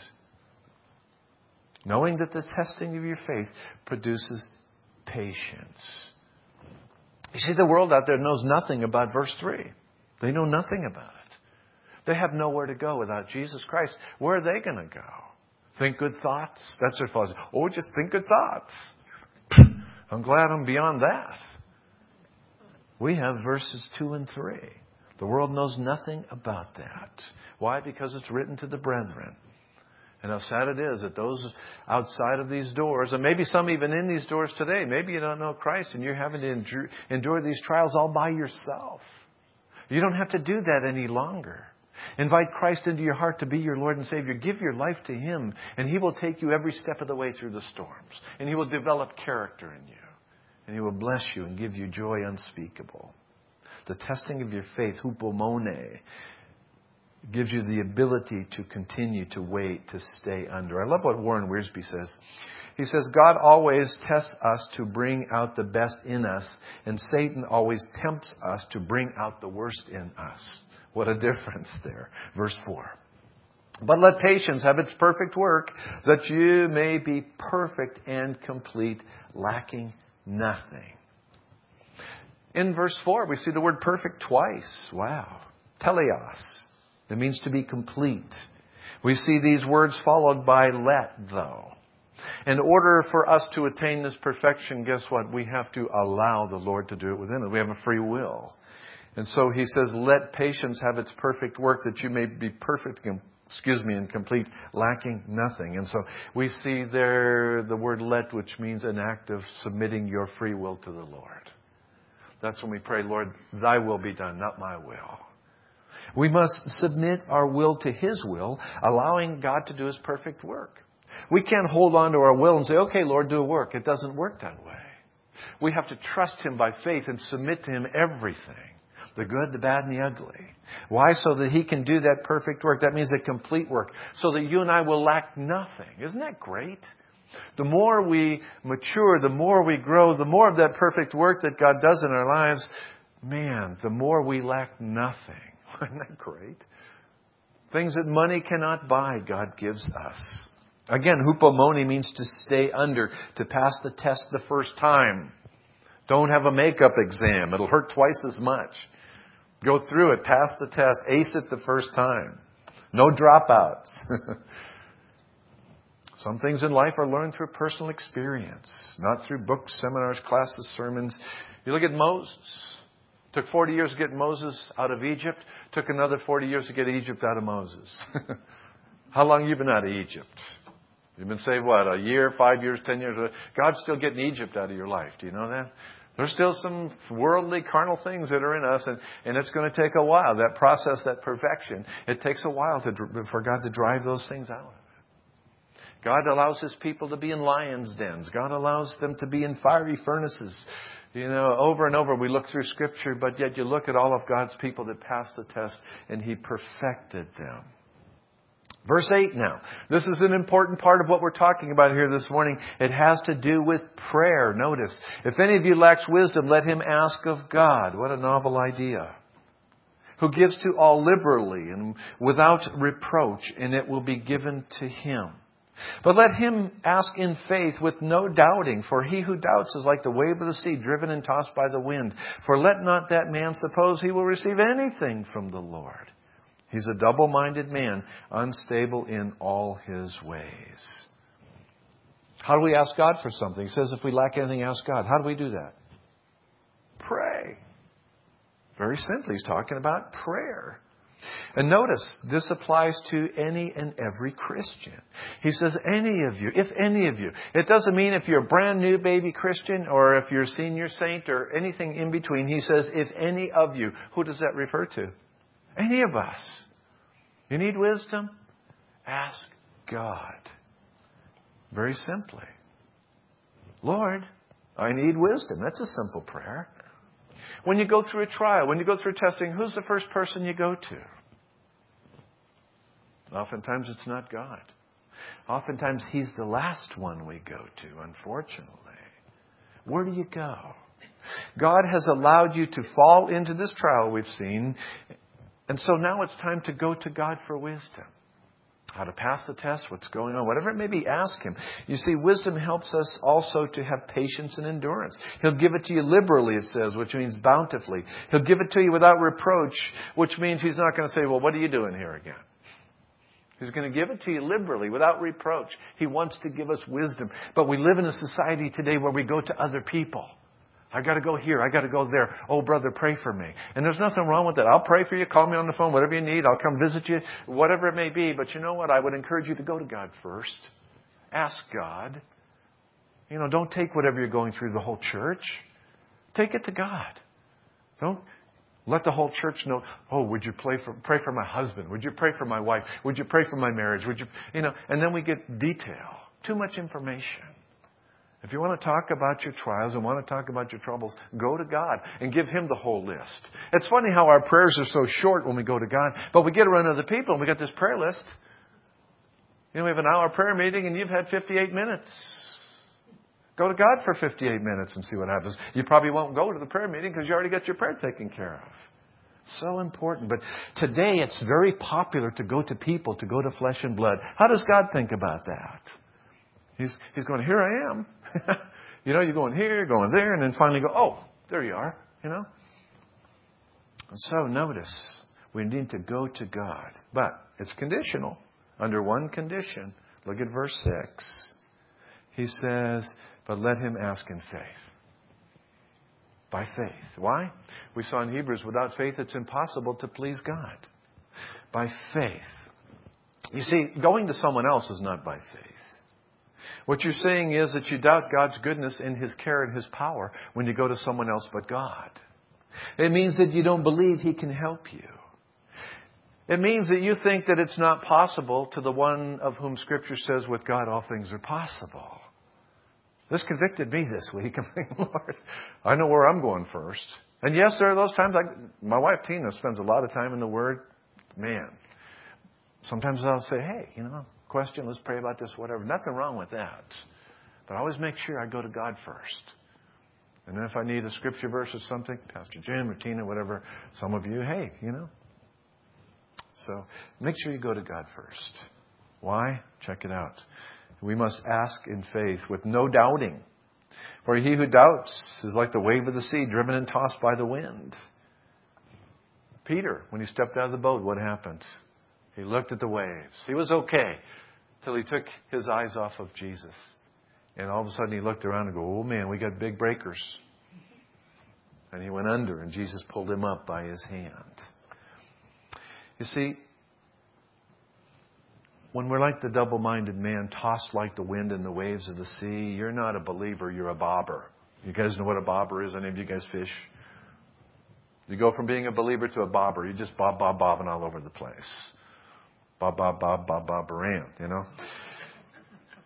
Knowing that the testing of your faith produces patience. You see, the world out there knows nothing about verse 3. They know nothing about it. They have nowhere to go without Jesus Christ. Where are they going to go? Think good thoughts? That's their philosophy. Oh, just think good thoughts. I'm glad I'm beyond that. We have verses 2 and 3. The world knows nothing about that. Why? Because it's written to the brethren. And how sad it is that those outside of these doors, and maybe some even in these doors today, maybe you don't know Christ and you're having to endure these trials all by yourself. You don't have to do that any longer. Invite Christ into your heart to be your Lord and Savior. Give your life to Him, and He will take you every step of the way through the storms. And He will develop character in you. And He will bless you and give you joy unspeakable. The testing of your faith, hupomone, gives you the ability to continue to wait, to stay under. I love what Warren Wiersbe says. He says, God always tests us to bring out the best in us, and Satan always tempts us to bring out the worst in us. What a difference there. Verse 4. But let patience have its perfect work, that you may be perfect and complete, lacking nothing. In verse 4, we see the word perfect twice. Wow. Teleos. It means to be complete. We see these words followed by let, though. In order for us to attain this perfection, guess what? We have to allow the Lord to do it within us. We have a free will. And so He says, let patience have its perfect work, that you may be perfect, and complete, lacking nothing. And so we see there the word let, which means an act of submitting your free will to the Lord. That's when we pray, Lord, Thy will be done, not my will. We must submit our will to His will, allowing God to do His perfect work. We can't hold on to our will and say, okay, Lord, do a work. It doesn't work that way. We have to trust Him by faith and submit to Him everything. The good, the bad, and the ugly. Why? So that He can do that perfect work. That means a complete work. So that you and I will lack nothing. Isn't that great? The more we mature, the more we grow, the more of that perfect work that God does in our lives, man, the more we lack nothing. Isn't that great? Things that money cannot buy, God gives us. Again, hupomone means to stay under, to pass the test the first time. Don't have a makeup exam. It'll hurt twice as much. Go through it, pass the test, ace it the first time. No dropouts. Some things in life are learned through personal experience, not through books, seminars, classes, sermons. You look at Moses. Took 40 years to get Moses out of Egypt. Took another 40 years to get Egypt out of Moses. How long have you been out of Egypt? You've been saved, what, a year, 5 years, 10 years? God's still getting Egypt out of your life. Do you know that? There's still some worldly, carnal things that are in us, and it's going to take a while. That process, that perfection, it takes a while for God to drive those things out. God allows His people to be in lions' dens. God allows them to be in fiery furnaces. Over and over we look through Scripture, but yet you look at all of God's people that passed the test and He perfected them. Verse 8 now. This is an important part of what we're talking about here this morning. It has to do with prayer. Notice, if any of you lacks wisdom, let him ask of God. What a novel idea. Who gives to all liberally and without reproach, and it will be given to him. But let him ask in faith with no doubting, for he who doubts is like the wave of the sea, driven and tossed by the wind. For let not that man suppose he will receive anything from the Lord. He's a double-minded man, unstable in all his ways. How do we ask God for something? He says if we lack anything, ask God. How do we do that? Pray. Very simply, he's talking about prayer. And notice, this applies to any and every Christian. He says, any of you, if any of you. It doesn't mean if you're a brand new baby Christian or if you're a senior saint or anything in between. He says, if any of you. Who does that refer to? Any of us. You need wisdom? Ask God. Very simply. Lord, I need wisdom. That's a simple prayer. When you go through a trial, when you go through testing, who's the first person you go to? Oftentimes it's not God. Oftentimes He's the last one we go to, unfortunately. Where do you go? God has allowed you to fall into this trial we've seen. And so now it's time to go to God for wisdom. How to pass the test, what's going on, whatever it may be, ask Him. You see, wisdom helps us also to have patience and endurance. He'll give it to you liberally, it says, which means bountifully. He'll give it to you without reproach, which means He's not going to say, well, what are you doing here again? He's going to give it to you liberally, without reproach. He wants to give us wisdom. But we live in a society today where we go to other people. I got to go here. I got to go there. Oh, brother, pray for me. And there's nothing wrong with that. I'll pray for you. Call me on the phone. Whatever you need. I'll come visit you. Whatever it may be. But you know what? I would encourage you to go to God first. Ask God. Don't take whatever you're going through the whole church. Take it to God. Don't let the whole church know, oh, would you pray for my husband? Would you pray for my wife? Would you pray for my marriage? And then we get detail. Too much information. If you want to talk about your trials and want to talk about your troubles, go to God and give Him the whole list. It's funny how our prayers are so short when we go to God, but we get around other people and we got this prayer list. We have an hour prayer meeting and you've had 58 minutes. Go to God for 58 minutes and see what happens. You probably won't go to the prayer meeting because you already got your prayer taken care of. So important. But today it's very popular to go to people, to go to flesh and blood. How does God think about that? He's going, here I am. You're going here, going there, and then finally go, oh, there you are. And so notice, we need to go to God. But it's conditional. Under one condition. Look at verse 6. He says, but let him ask in faith. By faith. Why? We saw in Hebrews, without faith it's impossible to please God. By faith. You see, going to someone else is not by faith. What you're saying is that you doubt God's goodness and His care and His power when you go to someone else but God. It means that you don't believe He can help you. It means that you think that it's not possible to the one of whom Scripture says with God all things are possible. This convicted me this week. I'm thinking, Lord, I know where I'm going first. And yes, there are those times, my wife Tina spends a lot of time in the Word. Man, sometimes I'll say, hey, question, let's pray about this, whatever. Nothing wrong with that. But I always make sure I go to God first. And then if I need a scripture verse or something, Pastor Jim or Tina, whatever, some of you, hey, So make sure you go to God first. Why? Check it out. We must ask in faith with no doubting. For he who doubts is like the wave of the sea, driven and tossed by the wind. Peter, when he stepped out of the boat, what happened? He looked at the waves. He was okay till he took his eyes off of Jesus. And all of a sudden he looked around and go, oh man, we got big breakers. And he went under and Jesus pulled him up by his hand. You see, when we're like the double-minded man, tossed like the wind in the waves of the sea, you're not a believer, you're a bobber. You guys know what a bobber is? Any of you guys fish? You go from being a believer to a bobber. You just bobbing all over the place. Bob around,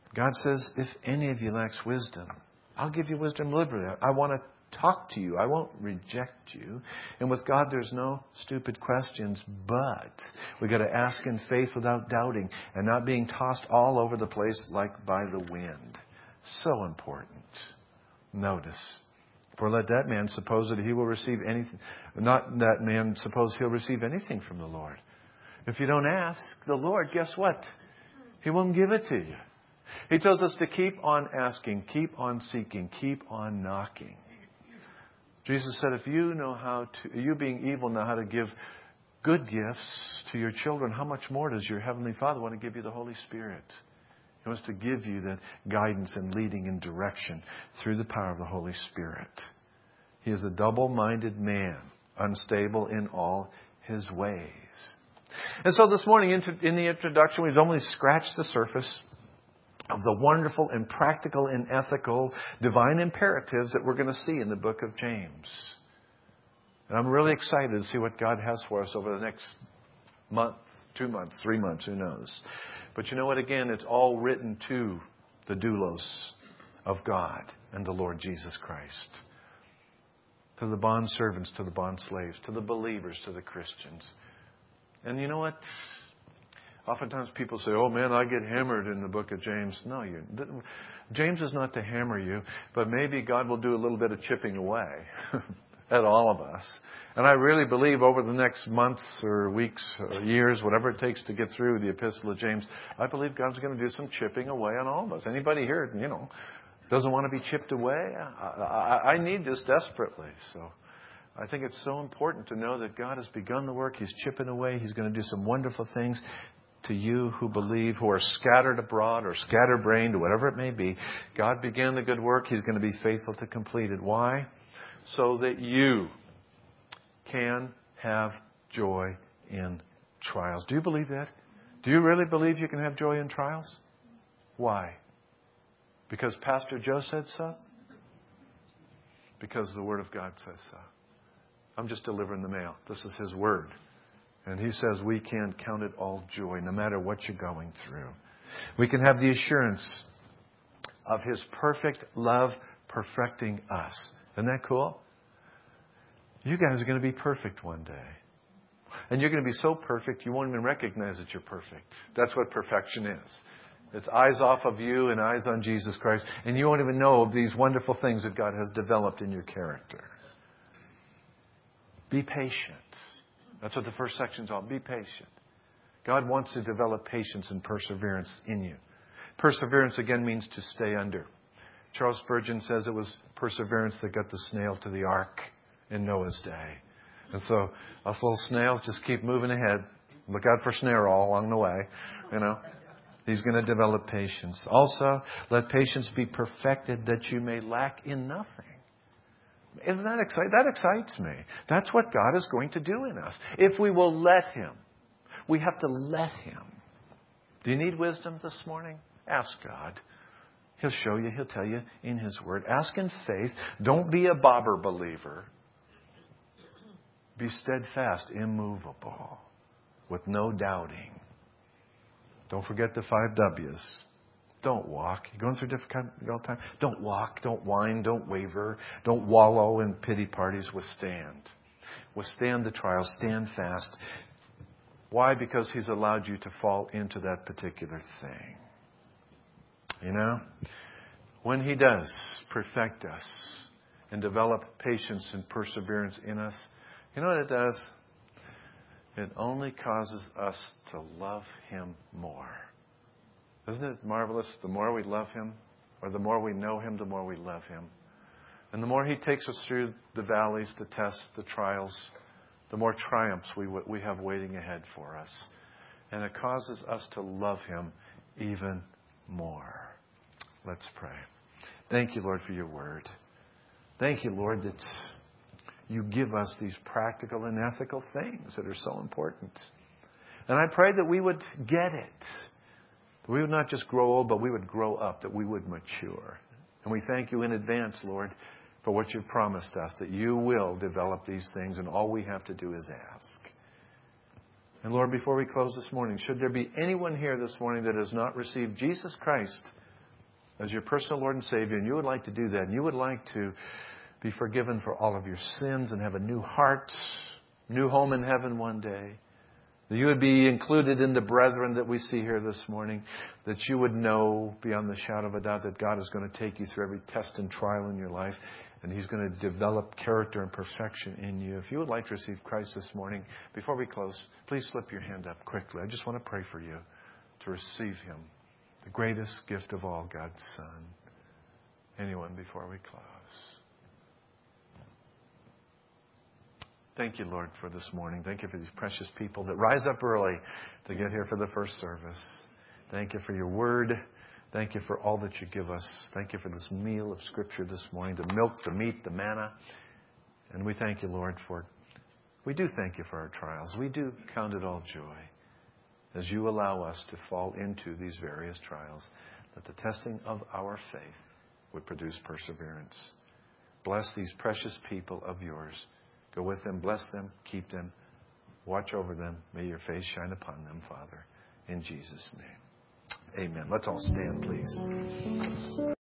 God says, if any of you lacks wisdom, I'll give you wisdom liberally. I want to talk to you. I won't reject you. And with God, there's no stupid questions, but we've got to ask in faith without doubting and not being tossed all over the place like by the wind. So important. Notice. For let that man suppose that he will receive anything. Not that man suppose he'll receive anything from the Lord. If you don't ask the Lord, guess what? He won't give it to you. He tells us to keep on asking, keep on seeking, keep on knocking. Jesus said, if you being evil know how to give good gifts to your children, how much more does your Heavenly Father want to give you the Holy Spirit? He wants to give you that guidance and leading and direction through the power of the Holy Spirit. He is a double-minded man, unstable in all his ways. And so this morning, in the introduction, we've only scratched the surface of the wonderful and practical and ethical divine imperatives that we're going to see in the book of James. And I'm really excited to see what God has for us over the next month, 2 months, 3 months, who knows. But you know what? Again, it's all written to the doulos of God and the Lord Jesus Christ. To the bondservants, to the bondslaves, to the believers, to the Christians. And you know what? Oftentimes people say, oh man, I get hammered in the book of James. No, James is not to hammer you, but maybe God will do a little bit of chipping away at all of us. And I really believe over the next months or weeks or years, whatever it takes to get through the Epistle of James, I believe God's going to do some chipping away on all of us. Anybody here, doesn't want to be chipped away? I need this desperately. So I think it's so important to know that God has begun the work. He's chipping away. He's going to do some wonderful things to you who believe, who are scattered abroad or scatterbrained or whatever it may be. God began the good work. He's going to be faithful to complete it. Why? So that you can have joy in trials. Do you believe that? Do you really believe you can have joy in trials? Why? Because Pastor Joe said so? Because the Word of God says so. I'm just delivering the mail. This is His Word. And He says we can count it all joy no matter what you're going through. We can have the assurance of His perfect love perfecting us. Isn't that cool? You guys are going to be perfect one day. And you're going to be so perfect you won't even recognize that you're perfect. That's what perfection is. It's eyes off of you and eyes on Jesus Christ. And you won't even know of these wonderful things that God has developed in your character. Be patient. That's what the first section's all. Be patient. God wants to develop patience and perseverance in you. Perseverance, again, means to stay under. Charles Spurgeon says it was perseverance that got the snail to the ark in Noah's day. And so us little snails just keep moving ahead. Look out for snare all along the way. He's going to develop patience. Also, let patience be perfected that you may lack in nothing. Isn't that exciting? That excites me. That's what God is going to do in us. If we will let Him. We have to let Him. Do you need wisdom this morning? Ask God. He'll show you. He'll tell you in His Word. Ask in faith. Don't be a bobber believer. Be steadfast, immovable, with no doubting. Don't forget the 5 W's. Don't walk. You're going through difficult time. Don't walk. Don't whine. Don't waver. Don't wallow in pity parties. Withstand. Withstand the trial. Stand fast. Why? Because He's allowed you to fall into that particular thing. When He does perfect us and develop patience and perseverance in us, you know what it does? It only causes us to love Him more. Isn't it marvelous? The more we love Him, or the more we know Him, the more we love Him. And the more He takes us through the valleys, the tests, the trials, the more triumphs we have waiting ahead for us. And it causes us to love Him even more. Let's pray. Thank you, Lord, for your word. Thank you, Lord, that you give us these practical and ethical things that are so important. And I pray that we would get it. We would not just grow old, but we would grow up, that we would mature. And we thank you in advance, Lord, for what you've promised us, that you will develop these things, and all we have to do is ask. And Lord, before we close this morning, should there be anyone here this morning that has not received Jesus Christ as your personal Lord and Savior, and you would like to do that, and you would like to be forgiven for all of your sins and have a new heart, new home in heaven one day, that you would be included in the brethren that we see here this morning, that you would know beyond the shadow of a doubt that God is going to take you through every test and trial in your life, and He's going to develop character and perfection in you. If you would like to receive Christ this morning, before we close, please slip your hand up quickly. I just want to pray for you to receive Him, the greatest gift of all, God's Son. Anyone before we close? Thank you, Lord, for this morning. Thank you for these precious people that rise up early to get here for the first service. Thank you for your word. Thank you for all that you give us. Thank you for this meal of Scripture this morning, the milk, the meat, the manna. And we thank you, Lord, we do thank you for our trials. We do count it all joy as you allow us to fall into these various trials, that the testing of our faith would produce perseverance. Bless these precious people of yours. Go with them, bless them, keep them, watch over them. May your face shine upon them, Father, in Jesus' name. Amen. Let's all stand, please.